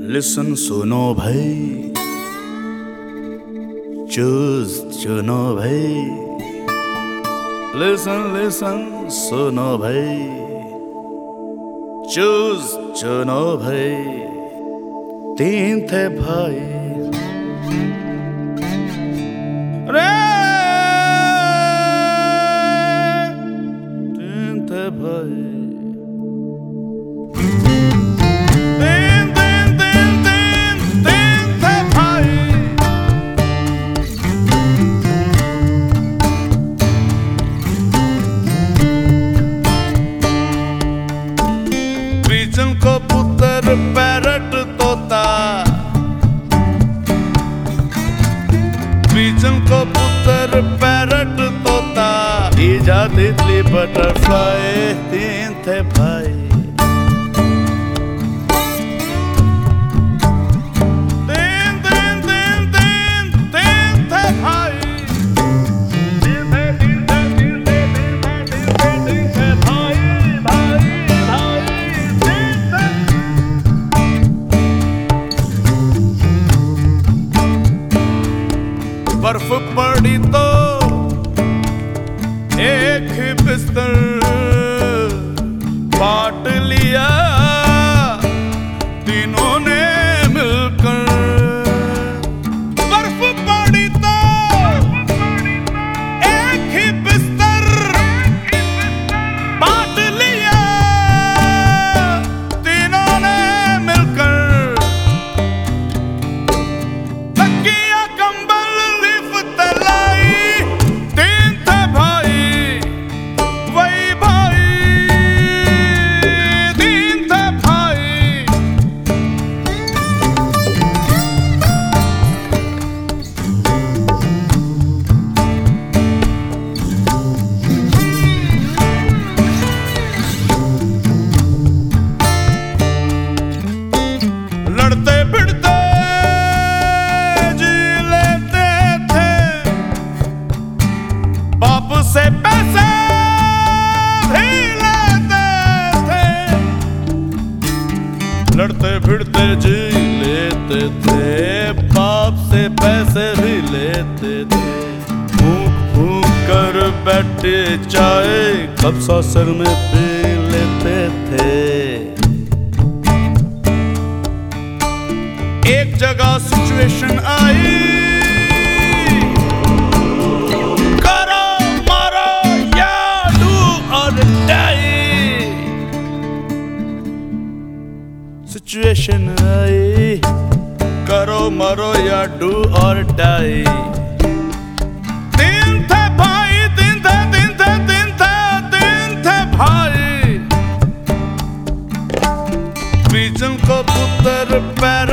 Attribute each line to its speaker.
Speaker 1: Listen सुनो भाई, choose चुनो भाई। लिसन लिसन सुनो भाई, चूज चुनो भाई। तीन थे भाई रे, तीन थे भाई। बीजन को पुत्र पैरट तोता, बीजन को पुत्र पैरट तोता। ईजा तितली बटरफ्लाई, तीन थे भाई। बर्फ पड़ी तो एक ही बिस्तर बांट लिया तीनों ने मिलकर। बर्फ पड़ी तो एक ही बिस्तर बांट लिया तीनों ने मिलकर। तकिया कंबल से पैसे भी लेते थे, लड़ते फिरते जी लेते थे। बाप से पैसे भी लेते थे, फूंक फूंक कर बैठे चाय कब सर में पी लेते थे। एक जगह सिचुएशन आई, सिचुएशन आई, करो मरो या डू और डाई। तीन थे भाई, तीन थे, तीन थे, तीन थे, तीन थे भाई। बीजन को पुत्र पैर